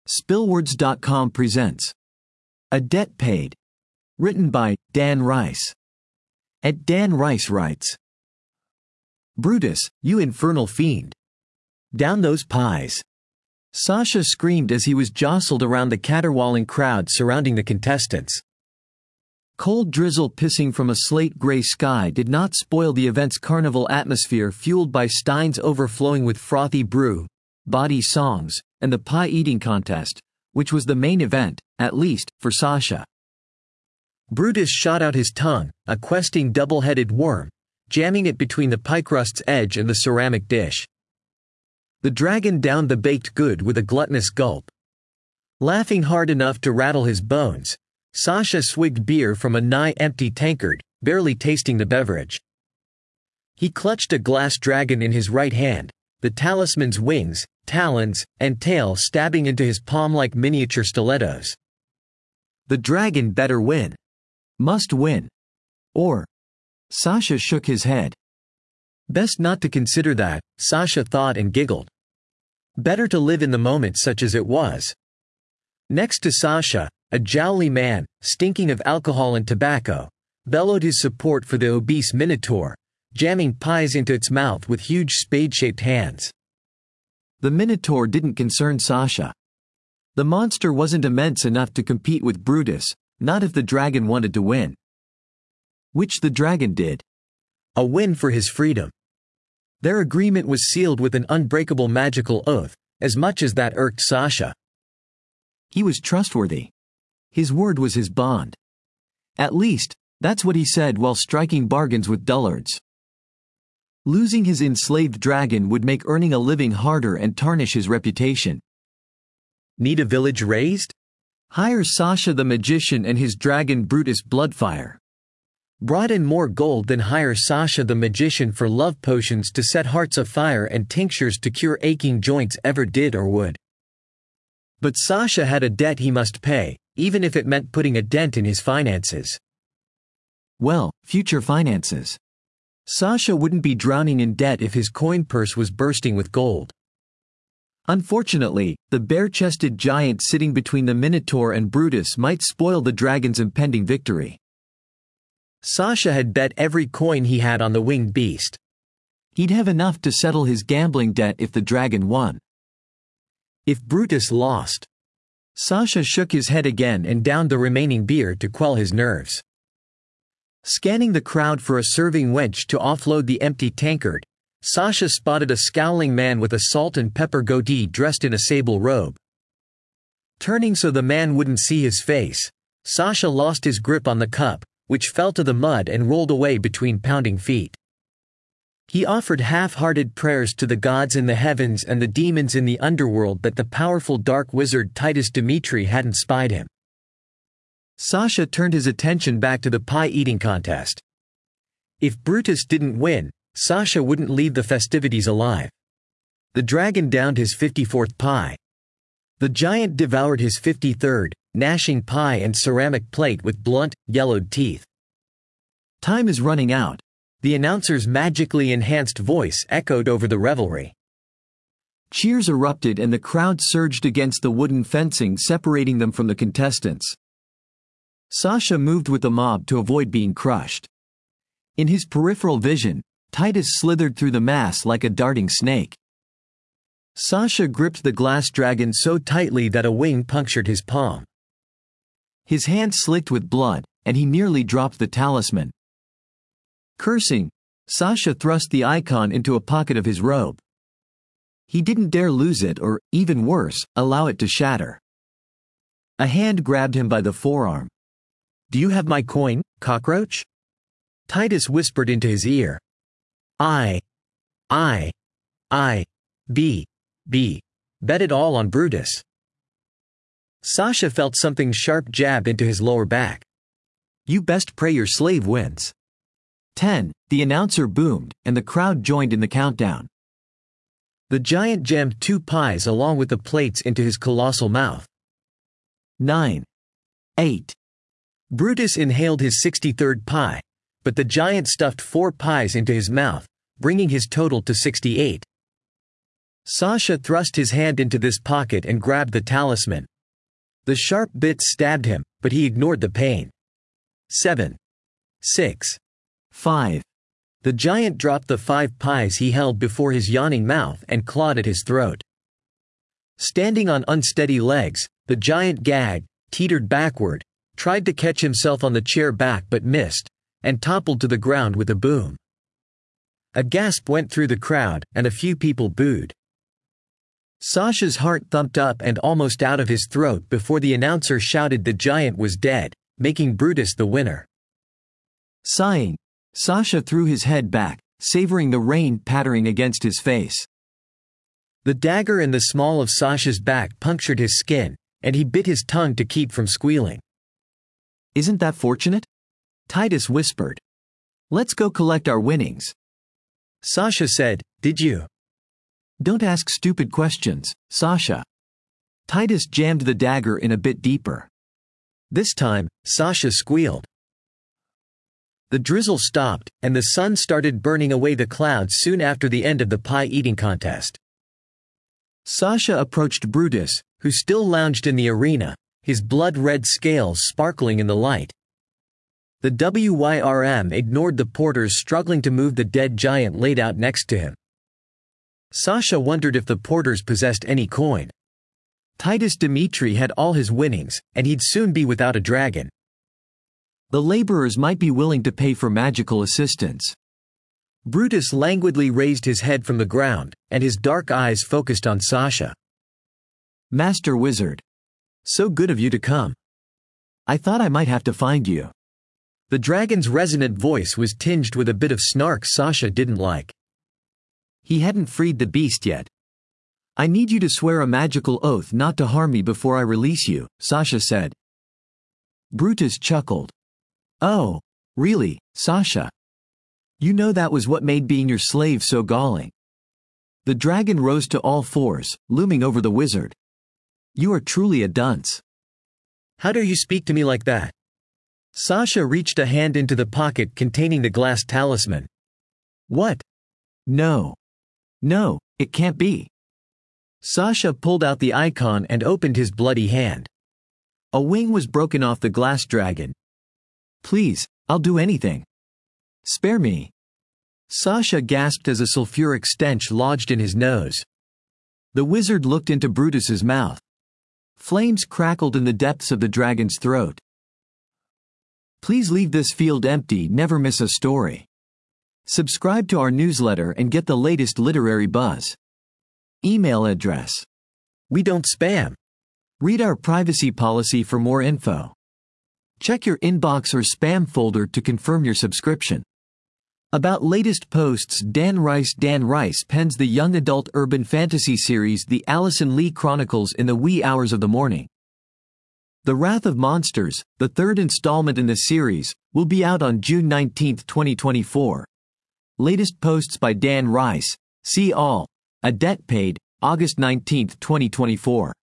Spillwords.com presents A Debt Paid, written by Dan Rice. Dan Rice writes, "Brutus, you infernal fiend. Down those pies." Sasha screamed as he was jostled around the caterwauling crowd surrounding the contestants. Cold drizzle pissing from a slate-gray sky did not spoil the event's carnival atmosphere fueled by steins overflowing with frothy brew, bawdy songs, and the pie-eating contest, which was the main event, at least, for Sasha. Brutus shot out his tongue, a questing double-headed worm, jamming it between the pie crust's edge and the ceramic dish. The dragon downed the baked good with a gluttonous gulp. Laughing hard enough to rattle his bones, Sasha swigged beer from a nigh-empty tankard, barely tasting the beverage. He clutched a glass dragon in his right hand, the talisman's wings, talons, and tail stabbing into his palm like miniature stilettos. The dragon better win. Must win. Or. Sasha shook his head. Best not to consider that, Sasha thought and giggled. Better to live in the moment such as it was. Next to Sasha, a jowly man, stinking of alcohol and tobacco, bellowed his support for the obese Minotaur, jamming pies into its mouth with huge spade-shaped hands. The Minotaur didn't concern Sasha. The monster wasn't immense enough to compete with Brutus, not if the dragon wanted to win. Which the dragon did. A win for his freedom. Their agreement was sealed with an unbreakable magical oath, as much as that irked Sasha. He was trustworthy. His word was his bond. At least, that's what he said while striking bargains with dullards. Losing his enslaved dragon would make earning a living harder and tarnish his reputation. Need a village raised? Hire Sasha the magician and his dragon Brutus Bloodfire. Brought in more gold than hire Sasha the magician for love potions to set hearts afire and tinctures to cure aching joints ever did or would. But Sasha had a debt he must pay, even if it meant putting a dent in his finances. Well, future finances. Sasha wouldn't be drowning in debt if his coin purse was bursting with gold. Unfortunately, the bare-chested giant sitting between the Minotaur and Brutus might spoil the dragon's impending victory. Sasha had bet every coin he had on the winged beast. He'd have enough to settle his gambling debt if the dragon won. If Brutus lost. Sasha shook his head again and downed the remaining beer to quell his nerves. Scanning the crowd for a serving wench to offload the empty tankard, Sasha spotted a scowling man with a salt and pepper goatee dressed in a sable robe. Turning so the man wouldn't see his face, Sasha lost his grip on the cup, which fell to the mud and rolled away between pounding feet. He offered half-hearted prayers to the gods in the heavens and the demons in the underworld that the powerful dark wizard Titus Dimitri hadn't spied him. Sasha turned his attention back to the pie-eating contest. If Brutus didn't win, Sasha wouldn't leave the festivities alive. The dragon downed his 54th pie. The giant devoured his 53rd, gnashing pie and ceramic plate with blunt, yellowed teeth. Time is running out. The announcer's magically enhanced voice echoed over the revelry. Cheers erupted and the crowd surged against the wooden fencing separating them from the contestants. Sasha moved with the mob to avoid being crushed. In his peripheral vision, Titus slithered through the mass like a darting snake. Sasha gripped the glass dragon so tightly that a wing punctured his palm. His hand slicked with blood, and he nearly dropped the talisman. Cursing, Sasha thrust the icon into a pocket of his robe. He didn't dare lose it or, even worse, allow it to shatter. A hand grabbed him by the forearm. "Do you have my coin, cockroach?" Titus whispered into his ear. Bet it all on Brutus." Sasha felt something sharp jab into his lower back. "You best pray your slave wins." 10. The announcer boomed, and the crowd joined in the countdown. The giant jammed 2 pies along with the plates into his colossal mouth. 9. 8. Brutus inhaled his 63rd pie, but the giant stuffed 4 pies into his mouth, bringing his total to 68. Sasha thrust his hand into this pocket and grabbed the talisman. The sharp bits stabbed him, but he ignored the pain. 7. 6. 5. The giant dropped the 5 pies he held before his yawning mouth and clawed at his throat. Standing on unsteady legs, the giant gagged, teetered backward, tried to catch himself on the chair back but missed, and toppled to the ground with a boom. A gasp went through the crowd, and a few people booed. Sasha's heart thumped up and almost out of his throat before the announcer shouted the giant was dead, making Brutus the winner. Sighing, Sasha threw his head back, savoring the rain pattering against his face. The dagger in the small of Sasha's back punctured his skin, and he bit his tongue to keep from squealing. "Isn't that fortunate?" Titus whispered. "Let's go collect our winnings." Sasha said, "Did you?" "Don't ask stupid questions, Sasha." Titus jammed the dagger in a bit deeper. This time, Sasha squealed. The drizzle stopped, and the sun started burning away the clouds soon after the end of the pie-eating contest. Sasha approached Brutus, who still lounged in the arena, his blood-red scales sparkling in the light. The WYRM ignored the porters struggling to move the dead giant laid out next to him. Sasha wondered if the porters possessed any coin. Titus Dimitri had all his winnings, and he'd soon be without a dragon. The laborers might be willing to pay for magical assistance. Brutus languidly raised his head from the ground, and his dark eyes focused on Sasha. "Master Wizard. So good of you to come. I thought I might have to find you." The dragon's resonant voice was tinged with a bit of snark Sasha didn't like. He hadn't freed the beast yet. "I need you to swear a magical oath not to harm me before I release you," Sasha said. Brutus chuckled. "Oh, really, Sasha? You know that was what made being your slave so galling." The dragon rose to all fours, looming over the wizard. "You are truly a dunce. How dare you speak to me like that?" Sasha reached a hand into the pocket containing the glass talisman. "What? No. No, it can't be." Sasha pulled out the icon and opened his bloody hand. A wing was broken off the glass dragon. "Please, I'll do anything. Spare me." Sasha gasped as a sulfuric stench lodged in his nose. The wizard looked into Brutus's mouth. Flames crackled in the depths of the dragon's throat. Please leave this field empty, never miss a story. Subscribe to our newsletter and get the latest literary buzz. Email address. We don't spam. Read our privacy policy for more info. Check your inbox or spam folder to confirm your subscription. About latest posts, Dan Rice pens the young adult urban fantasy series The Allison Lee Chronicles in the wee hours of the morning. The Wrath of Monsters, the third installment in the series, will be out on June 19, 2024. Latest posts by Dan Rice. See all. A debt paid, August 19, 2024.